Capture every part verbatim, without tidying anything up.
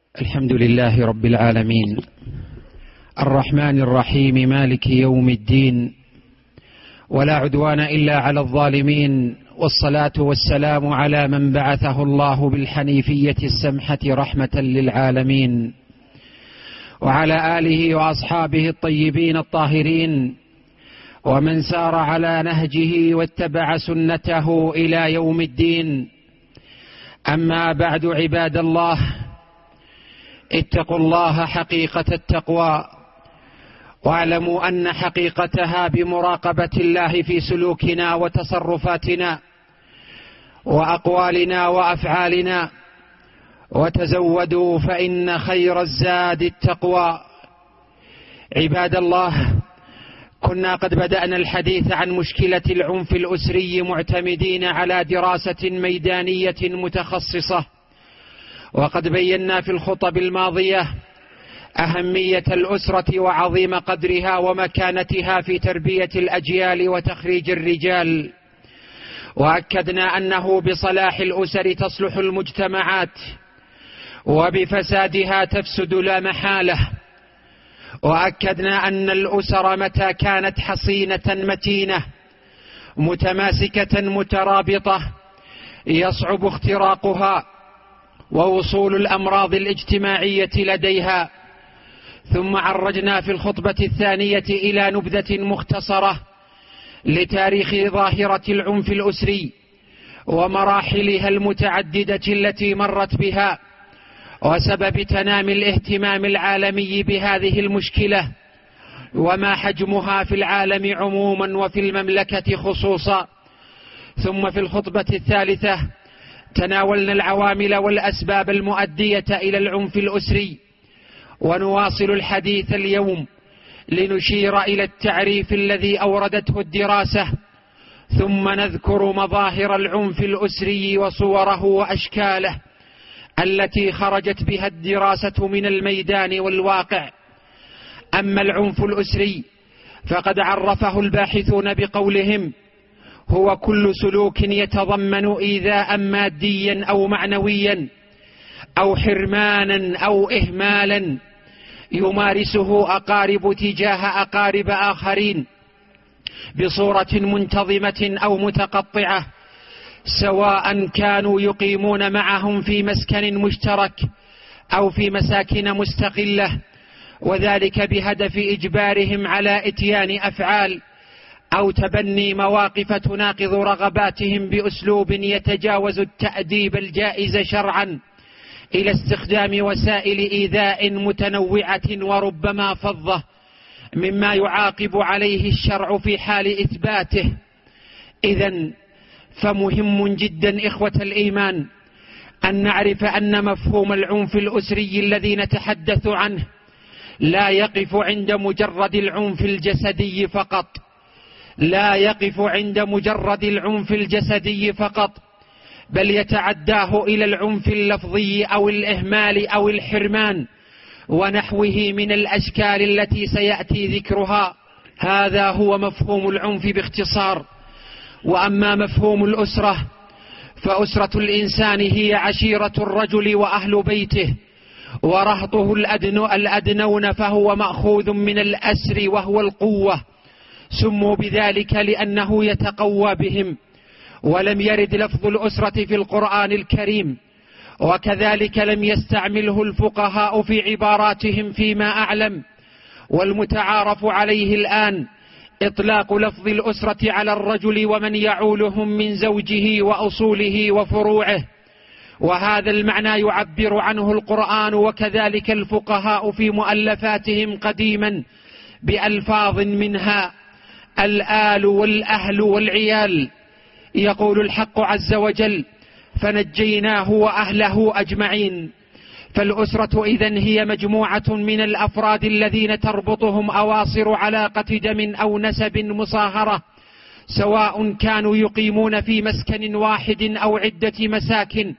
الحمد لله رب العالمين الرحمن الرحيم مالك يوم الدين، ولا عدوان إلا على الظالمين، والصلاة والسلام على من بعثه الله بالحنيفية السمحة رحمة للعالمين، وعلى آله وأصحابه الطيبين الطاهرين، ومن سار على نهجه واتبع سنته إلى يوم الدين. أما بعد، عباد الله، اتقوا الله حقيقة التقوى، واعلموا أن حقيقتها بمراقبة الله في سلوكنا وتصرفاتنا وأقوالنا وأفعالنا. وتزودوا فإن خير الزاد التقوى. عباد الله، كنا قد بدأنا الحديث عن مشكلة العنف الأسري معتمدين على دراسة ميدانية متخصصة، وقد بينا في الخطب الماضية أهمية الأسرة وعظيم قدرها ومكانتها في تربية الأجيال وتخريج الرجال، وأكدنا أنه بصلاح الأسر تصلح المجتمعات، وبفسادها تفسد لا محالة. وأكدنا أن الأسر متى كانت حصينة متينة متماسكة مترابطة يصعب اختراقها ووصول الأمراض الاجتماعية لديها. ثم عرجنا في الخطبة الثانية إلى نبذة مختصرة لتاريخ ظاهرة العنف الأسري ومراحلها المتعددة التي مرت بها، وسبب تنامي الاهتمام العالمي بهذه المشكلة، وما حجمها في العالم عموما وفي المملكة خصوصا. ثم في الخطبة الثالثة تناولنا العوامل والأسباب المؤدية إلى العنف الأسري، ونواصل الحديث اليوم لنشير إلى التعريف الذي أوردته الدراسة، ثم نذكر مظاهر العنف الأسري وصوره وأشكاله التي خرجت بها الدراسة من الميدان والواقع. أما العنف الأسري فقد عرفه الباحثون بقولهم: هو كل سلوك يتضمن إيذاء ماديا أو معنويا أو حرمانا أو إهمالا يمارسه أقارب تجاه أقارب آخرين بصورة منتظمة أو متقطعة، سواء كانوا يقيمون معهم في مسكن مشترك أو في مساكن مستقلة، وذلك بهدف إجبارهم على إتيان أفعال أو تبني مواقف تناقض رغباتهم بأسلوب يتجاوز التأديب الجائز شرعا إلى استخدام وسائل إيذاء متنوعة وربما فظة، مما يعاقب عليه الشرع في حال إثباته. إذن فمهم جدا إخوة الإيمان أن نعرف أن مفهوم العنف الأسري الذي نتحدث عنه لا يقف عند مجرد العنف الجسدي فقط لا يقف عند مجرد العنف الجسدي فقط بل يتعداه إلى العنف اللفظي أو الإهمال أو الحرمان ونحوه من الأشكال التي سيأتي ذكرها. هذا هو مفهوم العنف باختصار. وأما مفهوم الأسرة فأسرة الإنسان هي عشيرة الرجل وأهل بيته ورهطه الأدنون، فهو مأخوذ من الأسر وهو القوة، سموا بذلك لأنه يتقوى بهم. ولم يرد لفظ الأسرة في القرآن الكريم، وكذلك لم يستعمله الفقهاء في عباراتهم فيما أعلم. والمتعارف عليه الآن إطلاق لفظ الأسرة على الرجل ومن يعولهم من زوجه وأصوله وفروعه، وهذا المعنى يعبر عنه القرآن وكذلك الفقهاء في مؤلفاتهم قديما بألفاظ منها الآل والأهل والعيال. يقول الحق عز وجل: فنجيناه وأهله أجمعين. فالأسرة إذن هي مجموعة من الأفراد الذين تربطهم أواصر علاقة دم أو نسب مصاهرة، سواء كانوا يقيمون في مسكن واحد أو عدة مساكن،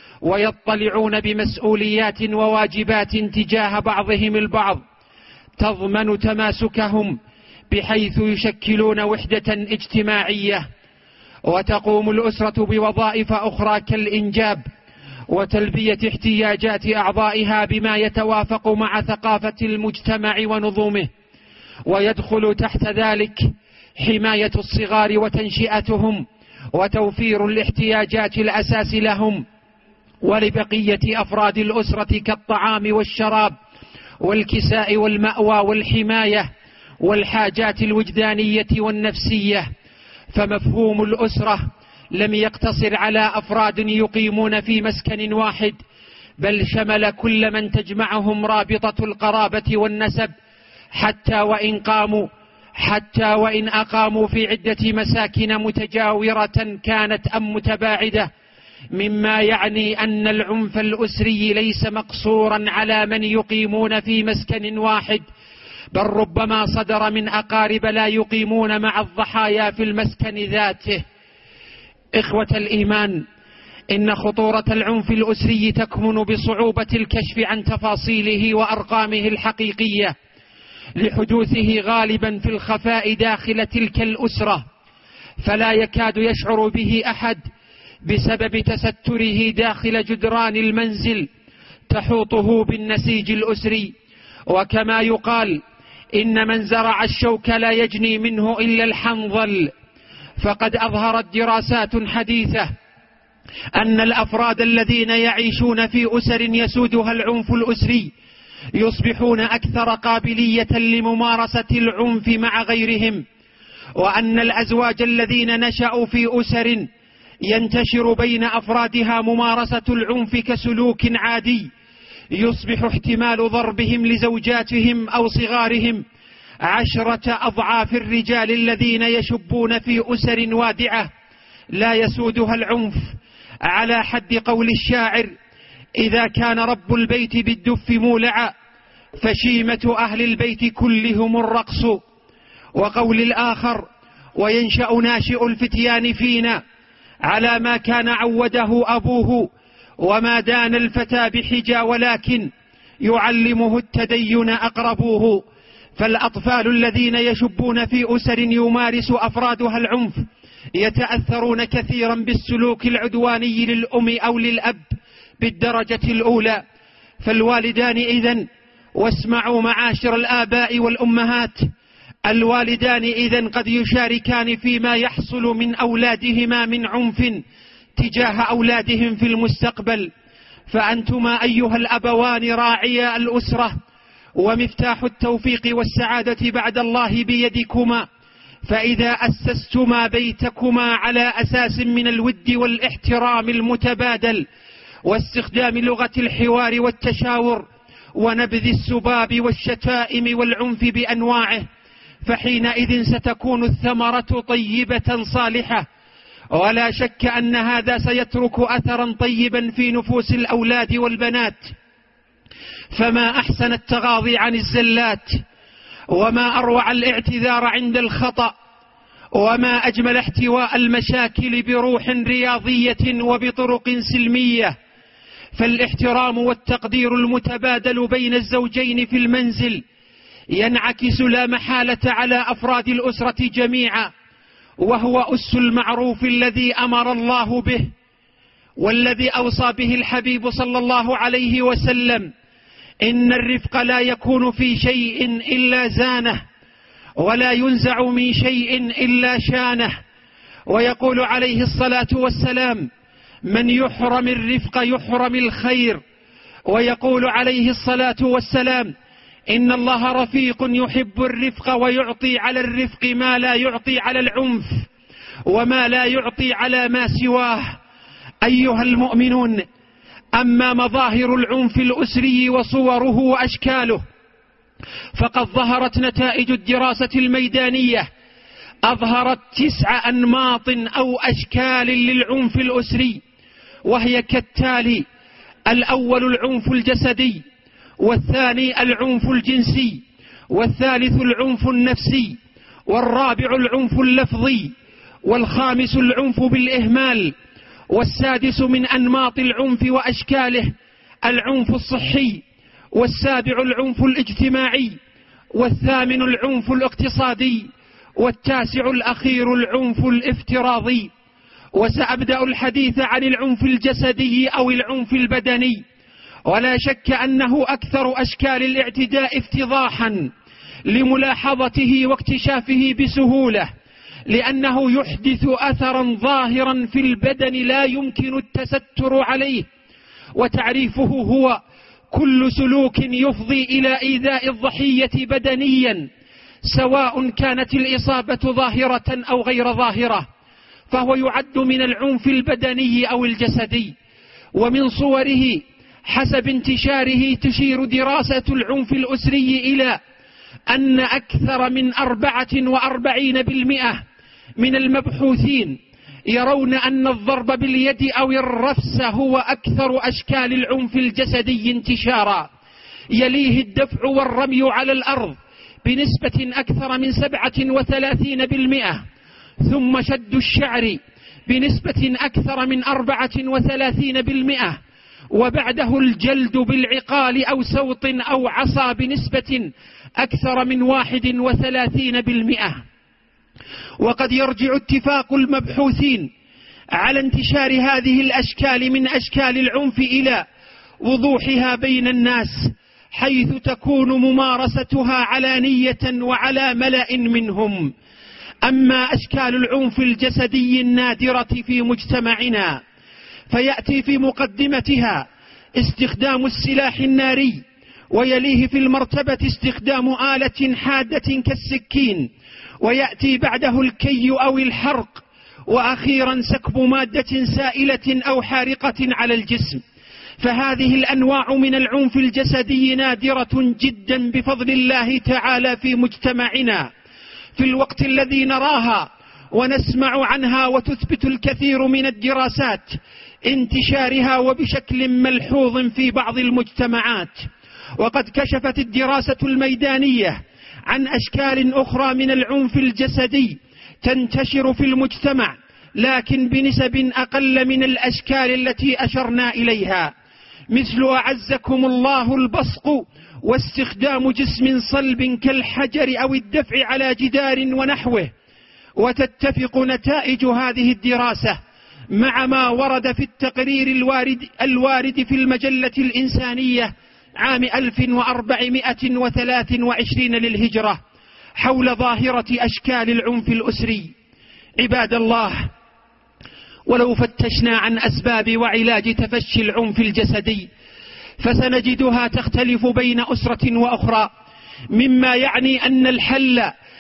ويطلعون بمسؤوليات وواجبات تجاه بعضهم البعض تضمن تماسكهم بحيث يشكلون وحدة اجتماعية. وتقوم الأسرة بوظائف أخرى كالإنجاب وتلبية احتياجات أعضائها بما يتوافق مع ثقافة المجتمع ونظومه، ويدخل تحت ذلك حماية الصغار وتنشئتهم وتوفير الاحتياجات الأساس لهم ولبقية أفراد الأسرة كالطعام والشراب والكساء والمأوى والحماية والحاجات الوجدانية والنفسية. فمفهوم الأسرة لم يقتصر على أفراد يقيمون في مسكن واحد، بل شمل كل من تجمعهم رابطة القرابة والنسب، حتى وإن قاموا حتى وإن أقاموا في عدة مساكن متجاورة كانت أم متباعدة، مما يعني أن العنف الأسري ليس مقصورا على من يقيمون في مسكن واحد، بل ربما صدر من أقارب لا يقيمون مع الضحايا في المسكن ذاته. إخوة الإيمان، إن خطورة العنف الأسري تكمن بصعوبة الكشف عن تفاصيله وأرقامه الحقيقية، لحدوثه غالبا في الخفاء داخل تلك الأسرة، فلا يكاد يشعر به أحد بسبب تستره داخل جدران المنزل تحوطه بالنسيج الأسري. وكما يقال: إن من زرع الشوك لا يجني منه إلا الحنظل. فقد أظهرت دراسات حديثة أن الأفراد الذين يعيشون في أسر يسودها العنف الأسري يصبحون أكثر قابلية لممارسة العنف مع غيرهم، وأن الأزواج الذين نشأوا في أسر ينتشر بين أفرادها ممارسة العنف كسلوك عادي يصبح احتمال ضربهم لزوجاتهم أو صغارهم عشرة أضعاف الرجال الذين يشبون في أسر وادعة لا يسودها العنف، على حد قول الشاعر: إذا كان رب البيت بالدف مولعا فشيمة أهل البيت كلهم الرقص. وقول الآخر: وينشأ ناشئ الفتيان فينا على ما كان عوده أبوه، وما دان الفتى بحجى ولكن يعلمه التدين أقربوه. فالأطفال الذين يشبون في أسر يمارس أفرادها العنف يتأثرون كثيرا بالسلوك العدواني للأم أو للأب بالدرجة الأولى. فالوالدان إذن، واسمعوا معاشر الآباء والأمهات، الوالدان إذن قد يشاركان فيما يحصل من أولادهما من عنف تجاه أولادهم في المستقبل. فأنتما أيها الأبوان راعيا الأسرة، ومفتاح التوفيق والسعادة بعد الله بيدكما، فإذا أسستما بيتكما على أساس من الود والاحترام المتبادل واستخدام لغة الحوار والتشاور ونبذ السباب والشتائم والعنف بأنواعه، فحينئذ ستكون الثمرة طيبة صالحة، ولا شك أن هذا سيترك أثرا طيبا في نفوس الأولاد والبنات. فما أحسن التغاضي عن الزلات، وما أروع الاعتذار عند الخطأ، وما أجمل احتواء المشاكل بروح رياضية وبطرق سلمية. فالاحترام والتقدير المتبادل بين الزوجين في المنزل ينعكس لا محالة على أفراد الأسرة جميعا، وهو أس المعروف الذي أمر الله به والذي أوصى به الحبيب صلى الله عليه وسلم: إن الرفق لا يكون في شيء إلا زانه، ولا ينزع من شيء إلا شانه. ويقول عليه الصلاة والسلام: من يحرم الرفق يحرم الخير. ويقول عليه الصلاة والسلام: إن الله رفيق يحب الرفق ويعطي على الرفق ما لا يعطي على العنف وما لا يعطي على ما سواه. أيها المؤمنون، أما مظاهر العنف الأسري وصوره وأشكاله فقد ظهرت نتائج الدراسة الميدانية، أظهرت تسع أنماط أو أشكال للعنف الأسري، وهي كالتالي: الأول العنف الجسدي، والثاني العنف الجنسي، والثالث العنف النفسي، والرابع العنف اللفظي، والخامس العنف بالإهمال، والسادس من أنماط العنف وأشكاله العنف الصحي، والسابع العنف الاجتماعي، والثامن العنف الاقتصادي، والتاسع الأخير العنف الافتراضي. وسأبدأ الحديث عن العنف الجسدي أو العنف البدني، ولا شك أنه أكثر أشكال الاعتداء افتضاحا لملاحظته واكتشافه بسهولة، لأنه يحدث أثرا ظاهرا في البدن لا يمكن التستر عليه. وتعريفه هو كل سلوك يفضي إلى إيذاء الضحية بدنيا، سواء كانت الإصابة ظاهرة أو غير ظاهرة، فهو يعد من العنف البدني أو الجسدي. ومن صوره حسب انتشاره تشير دراسة العنف الأسري إلى أن أكثر من أربعة وأربعين بالمئة من المبحوثين يرون أن الضرب باليد أو الرفس هو أكثر أشكال العنف الجسدي انتشارا، يليه الدفع والرمي على الأرض بنسبة أكثر من سبعة وثلاثين بالمئة، ثم شد الشعر بنسبة أكثر من أربعة وثلاثين بالمئة، وبعده الجلد بالعقال أو سوط أو عصا بنسبة أكثر من واحد وثلاثين بالمئة. وقد يرجع اتفاق المبحوثين على انتشار هذه الأشكال من أشكال العنف إلى وضوحها بين الناس، حيث تكون ممارستها علانية وعلى ملأ منهم. أما أشكال العنف الجسدي النادرة في مجتمعنا فيأتي في مقدمتها استخدام السلاح الناري، ويليه في المرتبة استخدام آلة حادة كالسكين، ويأتي بعده الكي أو الحرق، وأخيرا سكب مادة سائلة أو حارقة على الجسم. فهذه الأنواع من العنف الجسدي نادرة جدا بفضل الله تعالى في مجتمعنا في الوقت الذي نراها ونسمع عنها، وتثبت الكثير من الدراسات انتشارها وبشكل ملحوظ في بعض المجتمعات. وقد كشفت الدراسة الميدانية عن أشكال أخرى من العنف الجسدي تنتشر في المجتمع، لكن بنسب أقل من الأشكال التي أشرنا إليها، مثل أعزكم الله البصق واستخدام جسم صلب كالحجر أو الدفع على جدار ونحوه. وتتفق نتائج هذه الدراسة مع ما ورد في التقرير الوارد, الوارد في المجلة الإنسانية عام ألف وأربعمائة وثلاث وعشرين للهجرة حول ظاهرة أشكال العنف الأسري. عباد الله، ولو فتشنا عن أسباب وعلاج تفشي العنف الجسدي فسنجدها تختلف بين أسرة وأخرى، مما يعني أن الحل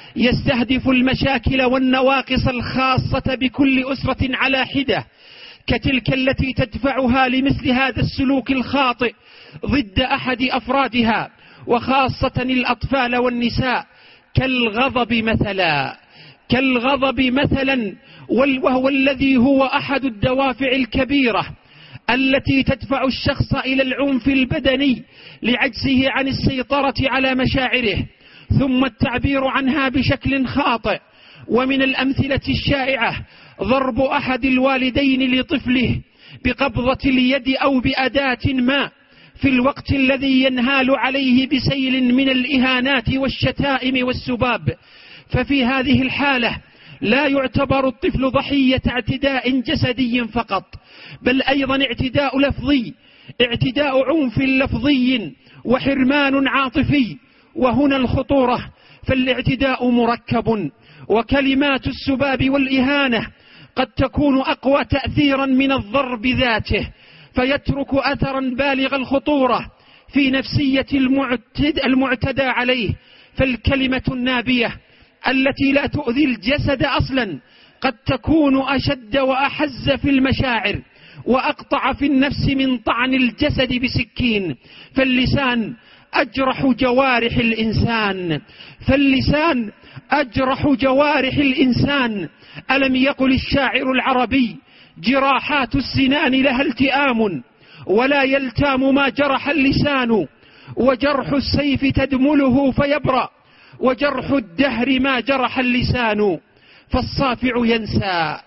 يستهدف المشاكل والنواقص الخاصة بكل أسرة على حدة، كتلك التي تدفعها لمثل هذا السلوك الخاطئ ضد أحد أفرادها، وخاصة الأطفال والنساء، كالغضب مثلا كالغضب مثلا وهو الذي هو أحد الدوافع الكبيرة التي تدفع الشخص إلى العنف البدني لعجزه عن السيطرة على مشاعره، ثم التعبير عنها بشكل خاطئ. ومن الأمثلة الشائعة ضرب أحد الوالدين لطفله بقبضة اليد أو بأداة ما في الوقت الذي ينهال عليه بسيل من الإهانات والشتائم والسباب. ففي هذه الحالة لا يعتبر الطفل ضحية اعتداء جسدي فقط، بل أيضا اعتداء لفظي، اعتداء عنف لفظي وحرمان عاطفي. وهنا الخطورة، فالاعتداء مركب، وكلمات السباب والإهانة قد تكون أقوى تأثيرا من الضرب ذاته، فيترك أثرا بالغ الخطورة في نفسية المعتد المعتدى عليه. فالكلمة النابية التي لا تؤذي الجسد أصلا قد تكون أشد وأحز في المشاعر وأقطع في النفس من طعن الجسد بسكين. فاللسان أجرح جوارح الإنسان فاللسان أجرح جوارح الإنسان ألم يقل الشاعر العربي: جراحات السنان لها التئام ولا يلتام ما جرح اللسان، وجرح السيف تدمله فيبرأ وجرح الدهر ما جرح اللسان. فالصافع ينسى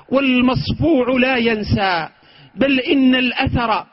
والمصفوع لا ينسى، بل إن الأثر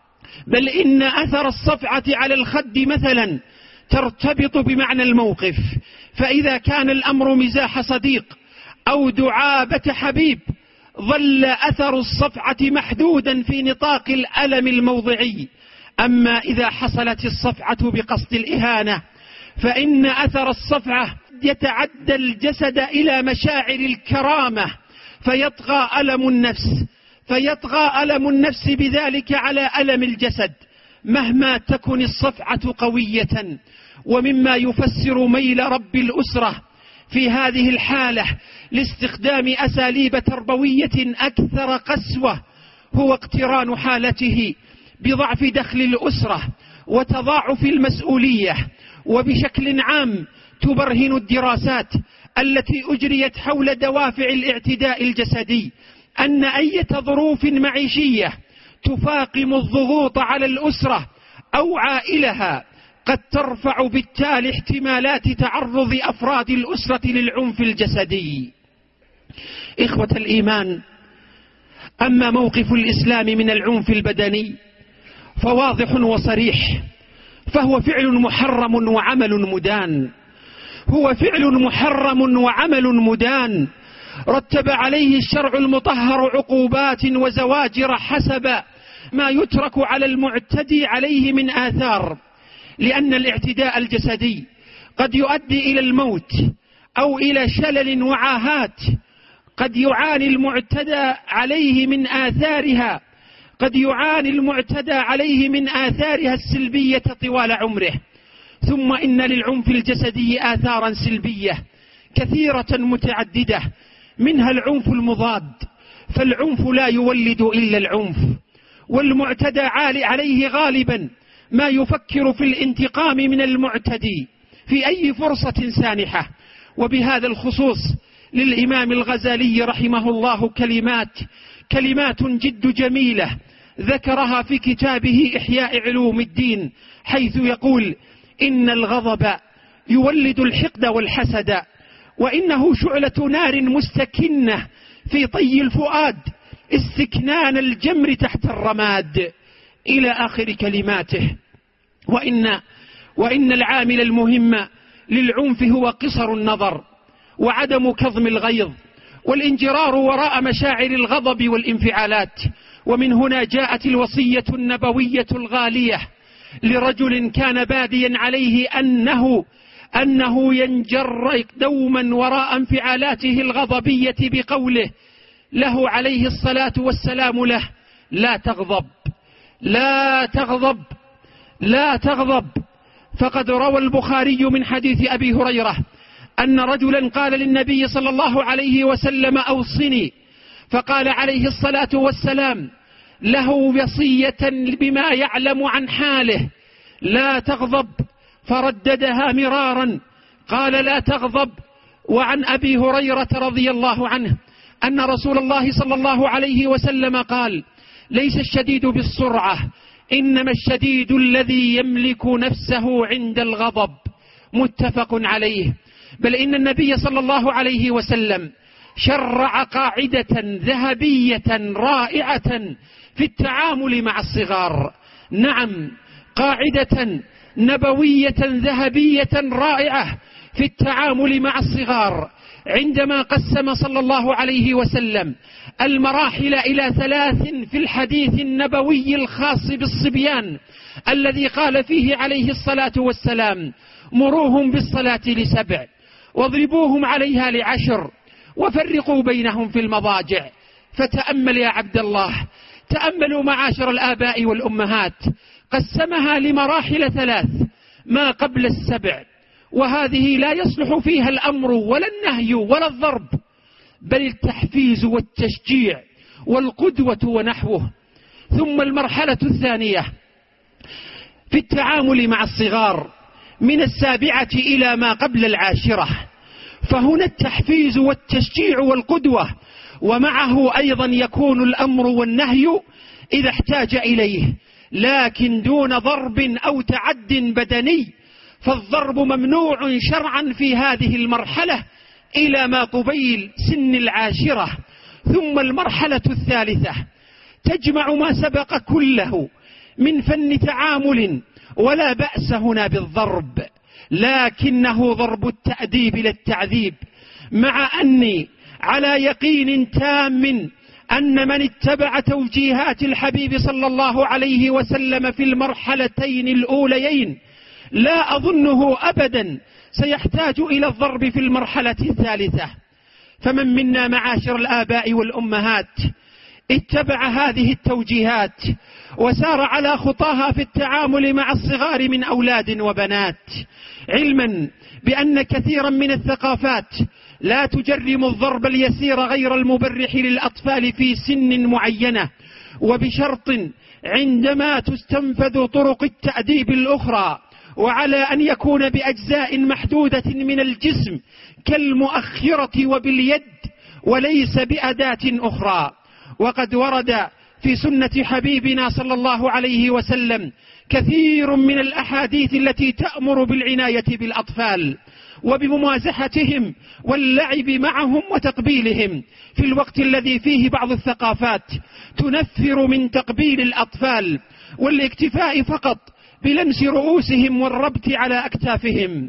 بل إن أثر الصفعة على الخد مثلا ترتبط بمعنى الموقف، فإذا كان الأمر مزاح صديق أو دعابة حبيب ظل أثر الصفعة محدودا في نطاق الألم الموضعي. أما إذا حصلت الصفعة بقصد الإهانة فإن أثر الصفعة يتعدى الجسد إلى مشاعر الكرامة، فيطغى ألم النفس فيطغى ألم النفس بذلك على ألم الجسد مهما تكن الصفعة قوية. ومما يفسر ميل رب الأسرة في هذه الحالة لاستخدام أساليب تربوية أكثر قسوة هو اقتران حالته بضعف دخل الأسرة وتضاعف المسؤولية. وبشكل عام تبرهن الدراسات التي أجريت حول دوافع الاعتداء الجسدي أن أي ظروف معيشية تفاقم الضغوط على الأسرة أو عائلها قد ترفع بالتالي احتمالات تعرض أفراد الأسرة للعنف الجسدي. إخوة الإيمان، أما موقف الإسلام من العنف البدني فواضح وصريح، فهو فعل محرم وعمل مدان هو فعل محرم وعمل مدان رتب عليه الشرع المطهر عقوبات وزواجر حسب ما يترك على المعتدي عليه من آثار، لأن الاعتداء الجسدي قد يؤدي إلى الموت أو إلى شلل وعاهات قد يعاني المعتدى عليه من آثارها قد يعاني المعتدى عليه من آثارها السلبية طوال عمره. ثم إن للعنف الجسدي آثارا سلبية كثيرة متعددة، منها العنف المضاد، فالعنف لا يولد إلا العنف، والمعتدى عالي عليه غالبا ما يفكر في الانتقام من المعتدي في أي فرصة سانحة. وبهذا الخصوص للإمام الغزالي رحمه الله كلمات كلمات جد جميلة ذكرها في كتابه إحياء علوم الدين، حيث يقول: إن الغضب يولد الحقد والحسد، وإنه شعلة نار مستكنة في طي الفؤاد استكنان الجمر تحت الرماد، إلى آخر كلماته. وإن, وإن العامل المهم للعنف هو قصر النظر وعدم كظم الغيظ والانجرار وراء مشاعر الغضب والانفعالات. ومن هنا جاءت الوصية النبوية الغالية لرجل كان باديا عليه أنه أنه ينجر دوما وراء انفعالاته الغضبية بقوله له عليه الصلاة والسلام له: لا تغضب لا تغضب لا تغضب. فقد روى البخاري من حديث أبي هريرة أن رجلا قال للنبي صلى الله عليه وسلم: أوصني. فقال عليه الصلاة والسلام له وصية بما يعلم عن حاله: لا تغضب. فرددها مرارا، قال: لا تغضب. وعن أبي هريرة رضي الله عنه أن رسول الله صلى الله عليه وسلم قال: ليس الشديد بالسرعة، إنما الشديد الذي يملك نفسه عند الغضب. متفق عليه. بل إن النبي صلى الله عليه وسلم شرع قاعدة ذهبية رائعة في التعامل مع الصغار. نعم، قاعدة نبوية ذهبية رائعة في التعامل مع الصغار، عندما قسم صلى الله عليه وسلم المراحل إلى ثلاث في الحديث النبوي الخاص بالصبيان، الذي قال فيه عليه الصلاة والسلام: مروهم بالصلاة لسبع واضربوهم عليها لعشر وفرقوا بينهم في المضاجع. فتأمل يا عبد الله، تأملوا معاشر الآباء والأمهات، قسمها لمراحل ثلاث ما قبل السبع، وهذه لا يصلح فيها الأمر ولا النهي ولا الضرب، بل التحفيز والتشجيع والقدوة ونحوه. ثم المرحلة الثانية في التعامل مع الصغار من السابعة إلى ما قبل العاشرة، فهنا التحفيز والتشجيع والقدوة، ومعه أيضا يكون الأمر والنهي إذا احتاج إليه، لكن دون ضرب أو تعد بدني، فالضرب ممنوع شرعا في هذه المرحلة إلى ما قبيل سن العاشرة. ثم المرحلة الثالثة تجمع ما سبق كله من فن تعامل، ولا بأس هنا بالضرب، لكنه ضرب التأديب للتعذيب، مع أني على يقين تام أن من اتبع توجيهات الحبيب صلى الله عليه وسلم في المرحلتين الأوليين لا أظنه أبدا سيحتاج إلى الضرب في المرحلة الثالثة. فمن منا معاشر الآباء والأمهات اتبع هذه التوجيهات وسار على خطاها في التعامل مع الصغار من أولاد وبنات، علما بأن كثيرا من الثقافات لا تجرم الضرب اليسير غير المبرح للأطفال في سن معينة، وبشرط عندما تستنفذ طرق التأديب الأخرى، وعلى أن يكون بأجزاء محدودة من الجسم كالمؤخرة وباليد وليس بأداة أخرى. وقد ورد في سنة حبيبنا صلى الله عليه وسلم كثير من الأحاديث التي تأمر بالعناية بالأطفال وبممازحتهم واللعب معهم وتقبيلهم، في الوقت الذي فيه بعض الثقافات تنفر من تقبيل الأطفال والاكتفاء فقط بلمس رؤوسهم والربط على أكتافهم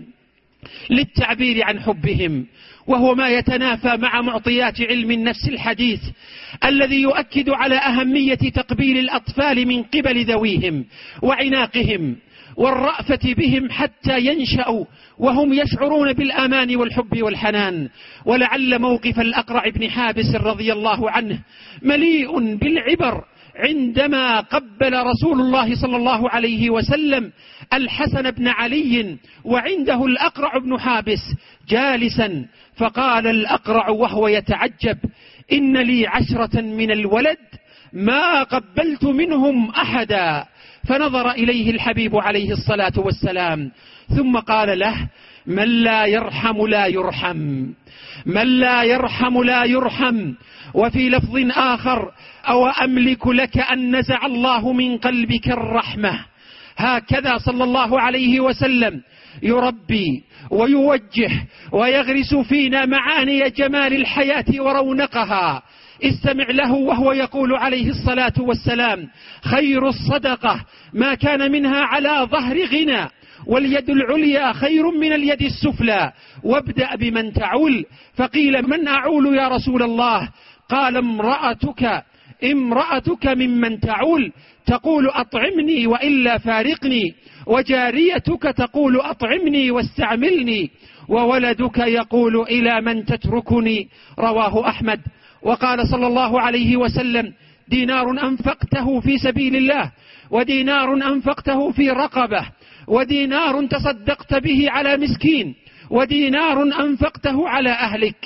للتعبير عن حبهم، وهو ما يتنافى مع معطيات علم النفس الحديث الذي يؤكد على أهمية تقبيل الأطفال من قبل ذويهم وعناقهم والرأفة بهم حتى ينشأوا وهم يشعرون بالأمان والحب والحنان. ولعل موقف الأقرع بن حابس رضي الله عنه مليء بالعبر عندما قبل رسول الله صلى الله عليه وسلم الحسن بن علي وعنده الأقرع بن حابس جالسا، فقال الأقرع وهو يتعجب: إن لي عشرة من الولد ما قبلت منهم أحدا. فنظر إليه الحبيب عليه الصلاة والسلام ثم قال له: من لا يرحم لا يرحم، من لا يرحم لا يرحم. وفي لفظ آخر: أو أملك لك أن نزع الله من قلبك الرحمة. هكذا صلى الله عليه وسلم يربي ويوجه ويغرس فينا معاني جمال الحياة ورونقها. استمع له وهو يقول عليه الصلاة والسلام: خير الصدقة ما كان منها على ظهر غنى، واليد العليا خير من اليد السفلى، وابدأ بمن تعول. فقيل: من أعول يا رسول الله؟ قال: امرأتك امرأتك ممن تعول، تقول أطعمني وإلا فارقني، وجاريتك تقول أطعمني واستعملني، وولدك يقول إلى من تتركني. رواه أحمد. وقال صلى الله عليه وسلم: دينار أنفقته في سبيل الله، ودينار أنفقته في رقبة، ودينار تصدقت به على مسكين، ودينار أنفقته على أهلك،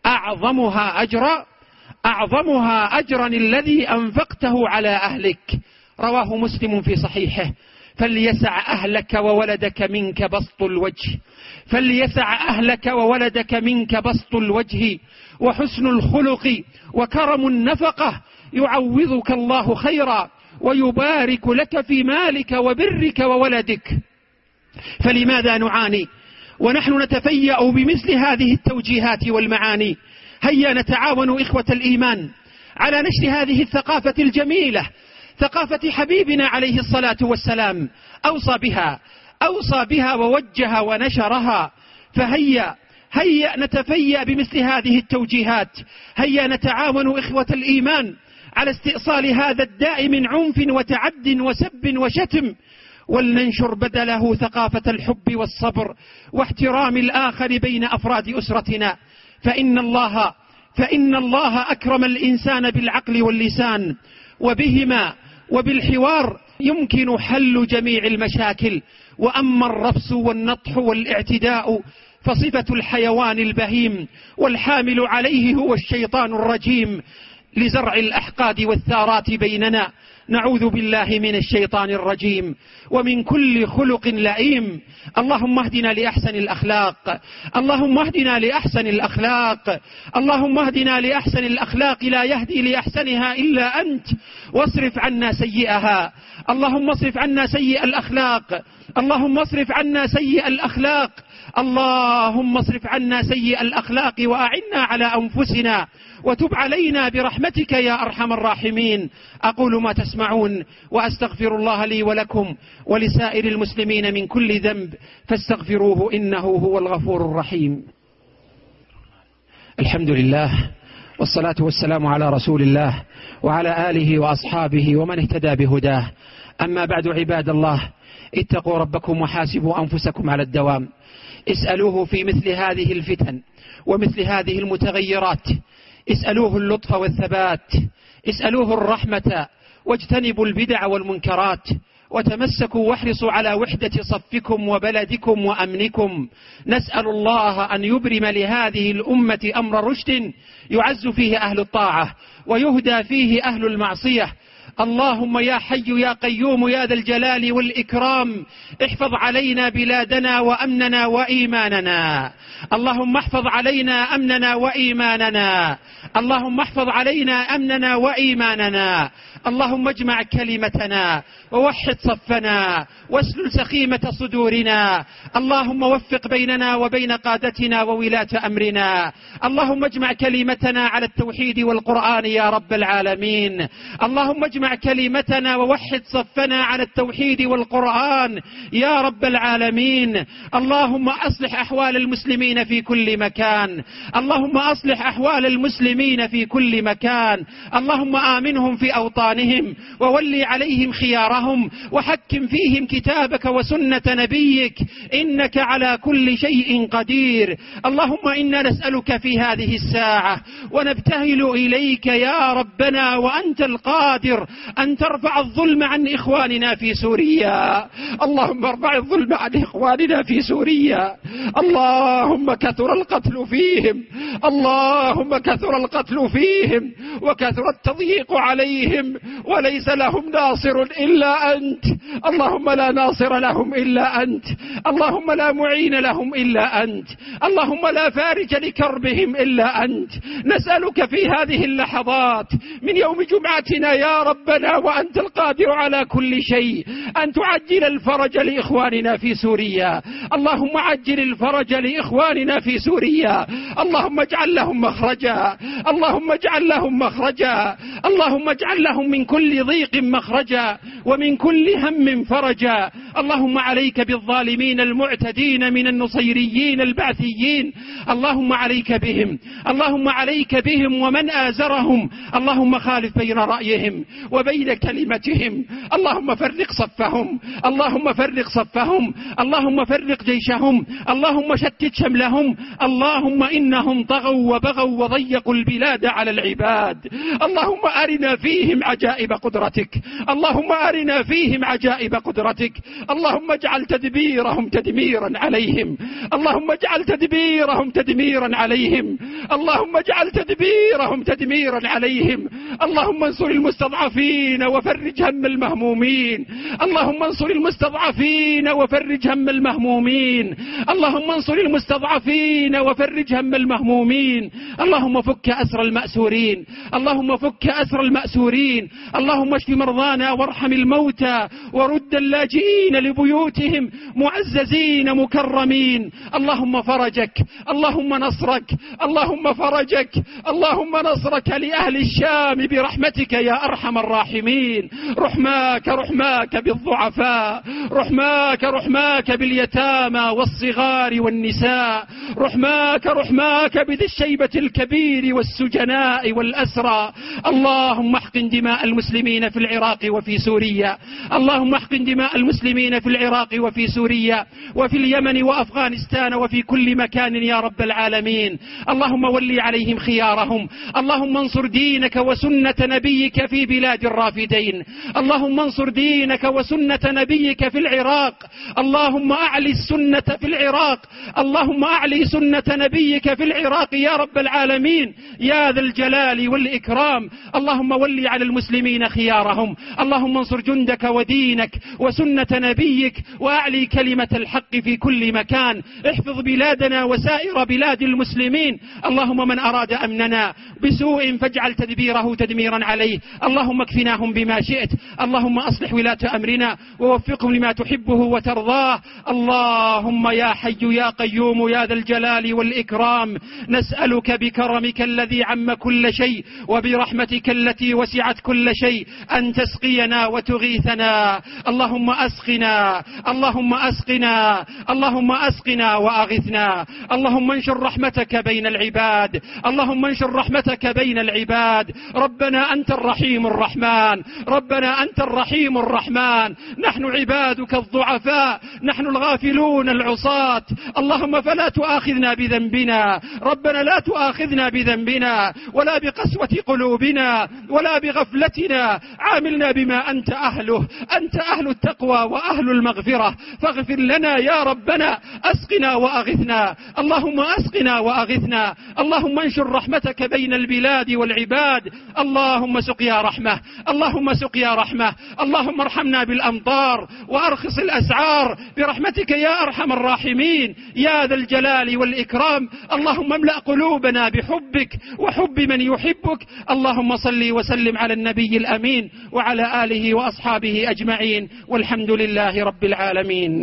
أعظمها أجرا أعظمها أجرا الذي أنفقته على أهلك. رواه مسلم في صحيحه. فليسع أهلك وولدك منك بسط الوجه فليسع أهلك وولدك منك بسط الوجه وحسن الخلق وكرم النفقة، يعوضك الله خيرا ويبارك لك في مالك وبرك وولدك. فلماذا نعاني ونحن نتفيأ بمثل هذه التوجيهات والمعاني؟ هيا نتعاون إخوة الإيمان على نشر هذه الثقافة الجميلة، ثقافة حبيبنا عليه الصلاة والسلام. أوصى بها أوصى بها ووجه ونشرها. فهيا هيا نتفيأ بمثل هذه التوجيهات. هيا نتعاون إخوة الإيمان على استئصال هذا الداء من عنف وتعد وسب وشتم، ولننشر بدله ثقافة الحب والصبر واحترام الآخر بين أفراد أسرتنا. فإن الله فإن الله أكرم الإنسان بالعقل واللسان، وبهما وبالحوار يمكن حل جميع المشاكل. وأما الرفس والنطح والاعتداء فصفة الحيوان البهيم، والحامل عليه هو الشيطان الرجيم لزرع الأحقاد والثارات بيننا. نعوذ بالله من الشيطان الرجيم ومن كل خلق لئيم. اللهم اهدنا لأحسن الأخلاق اللهم اهدنا لأحسن الأخلاق اللهم اهدنا لأحسن الأخلاق لا يهدي لأحسنها إلا أنت، واصرف عنا سيئها. اللهم اصرف عنا سيئ الأخلاق اللهم اصرف عنا سيئ الأخلاق اللهم اصرف عنا سيئ الأخلاق وأعنا على أنفسنا، وتب علينا برحمتك يا أرحم الراحمين. أقول ما تسمعون وأستغفر الله لي ولكم ولسائر المسلمين من كل ذنب، فاستغفروه إنه هو الغفور الرحيم. الحمد لله، والصلاة والسلام على رسول الله وعلى آله وأصحابه ومن اهتدى بهداه. أما بعد، عباد الله، اتقوا ربكم وحاسبوا أنفسكم على الدوام. اسألوه في مثل هذه الفتن ومثل هذه المتغيرات، اسألوه اللطف والثبات، اسألوه الرحمة، واجتنبوا البدع والمنكرات، وتمسكوا واحرصوا على وحدة صفكم وبلدكم وأمنكم. نسأل الله أن يبرم لهذه الأمة أمر رشد يعز فيه أهل الطاعة ويهدى فيه أهل المعصية. اللهم يا حي يا قيوم يا ذا الجلال والإكرام، احفظ علينا بلادنا وأمننا وإيماننا. اللهم احفظ علينا أمننا وإيماننا. اللهم احفظ علينا أمننا وإيماننا. اللهم اجمع كلمتنا ووحد صفنا واسلل سخيمة صدورنا. اللهم وفق بيننا وبين قادتنا وولاة أمرنا. اللهم اجمع كلمتنا على التوحيد والقرآن يا رب العالمين. اللهم اجمع كلمتنا ووحد صفنا على التوحيد والقرآن يا رب العالمين. اللهم أصلح أحوال المسلمين في كل مكان. اللهم أصلح أحوال المسلمين في كل مكان. اللهم آمنهم في أوطانهم وولي عليهم خيارهم وحكم فيهم كتابك وسنة نبيك، إنك على كل شيء قدير. اللهم إنا نسألك في هذه الساعة ونبتهل إليك يا ربنا وأنت القادر أن ترفع الظلم عن إخواننا في سوريا. اللهم ارفع الظلم عن إخواننا في سوريا. اللهم كثر القتل فيهم، اللهم كثر القتل فيهم وكثر التضييق عليهم، وليس لهم ناصر إلا أنت. اللهم لا ناصر لهم إلا أنت. اللهم لا معين لهم إلا أنت. اللهم لا فارج لكربهم إلا أنت. نسألك في هذه اللحظات من يوم جمعتنا يا ربنا وأنت القادر على كل شيء أن تعجل الفرج لإخواننا في سوريا. اللهم عجل الفرج لإخواننا في سوريا. اللهم اجعل لهم مخرجا. اللهم اجعل لهم مخرجا. اللهم اجعل لهم من كل ضيق مخرجا ومن كل هم فرجا. اللهم عليك بالظالمين المعتدين من النصيريين البعثيين. اللهم عليك بهم. اللهم عليك بهم ومن آزرهم. اللهم خالف بين رأيهم وبين كلمتهم. اللهم فرق صفهم. اللهم فرق صفهم. اللهم فرق جيشهم. اللهم شتت شملهم. اللهم إنهم طغوا وبغوا وضيقوا البلاد على العباد. اللهم أرنا فيهم عجائب قدرتك. اللهم أرنا فيهم عجائب قدرتك. اللهم اجعل تدبيرهم تدميرا عليهم. اللهم اجعل تدبيرهم تدميرا عليهم. اللهم اجعل تدبيرهم تدميرا عليهم. اللهم انصر المستضعفين وفرج هم المهمومين. اللهم انصر المستضعفين وفرج هم المهمومين. اللهم انصر المستضعفين وفرج هم المهمومين. اللهم فك أسر المأسورين. اللهم فك أسر المأسورين. اللهم اشف مرضانا وارحم الموتى ورد اللاجئين لبيوتهم معززين مكرمين. اللهم فرجك. اللهم نصرك. اللهم فرجك. اللهم نصرك لأهل الشام برحمتك يا أرحم الراحمين. رحماك رحماك بالضعفاء. رحماك رحماك باليتامى والصغار والنساء. رحماك رحماك بذي الشيبة الكبير والسجناء والأسرى. اللهم احقن دماء المسلمين في العراق وفي سوريا. اللهم احقن دماء المسلمين في العراق وفي سوريا وفي اليمن وأفغانستان وفي كل مكان يا رب العالمين. اللهم ولي عليهم خيارهم. اللهم انصر دينك وسنة نبيك في بلاد الرافدين. اللهم انصر دينك وسنة نبيك في العراق. اللهم أعلي السنة في العراق. اللهم أعلي سنة نبيك في العراق يا رب العالمين يا ذا الجلال والإكرام. اللهم ولي على المسلمين خيارهم. اللهم انصر جندك ودينك وسنة نبيك وأعلي كلمة الحق في كل مكان. احفظ بلادنا وسائر بلاد المسلمين. اللهم من أراد أمننا بسوء فاجعل تدبيره تدميرا عليه. اللهم اكفناهم بما شئت. اللهم أصلح ولاة أمرنا ووفقهم لما تحبه وترضاه. اللهم يا حي يا قيوم يا ذا الجلال والإكرام، نسألك بكرمك الذي عم كل شيء وبرحمتك التي وسعت كل شيء أن تسقينا وتغيثنا. اللهم أسقنا. اللهم أسقنا اللهم أسقنا وأغثنا. اللهم انشر رحمتك بين العباد، اللهم انشر رحمتك بين العباد. ربنا أنت الرحيم الرحمن، ربنا أنت الرحيم الرحمن. نحن عبادك الضعفاء، نحن الغافلون العصاة. اللهم فلا تؤاخذنا بذنبنا، ربنا لا تؤاخذنا بذنبنا ولا بقسوة قلوبنا ولا بغفلتنا. عاملنا بما أنت أهله، أنت أهل التقوى وأهل المغفرة، فاغفر لنا يا ربنا. أسقنا وأغثنا، اللهم أسقنا وأغثنا. اللهم انشر رحمتك بين البلاد والعباد. اللهم سقيا رحمة، اللهم سقيا رحمة. اللهم ارحمنا بالأمطار وأرخص الأسعار برحمتك يا أرحم الراحمين يا ذا الجلال والإكرام. اللهم املأ قلوبنا بحبك وحب من يحبك. اللهم صل وسلم على النبي الأمين وعلى آله وأصحابه أجمعين، والحمد لله رب العالمين.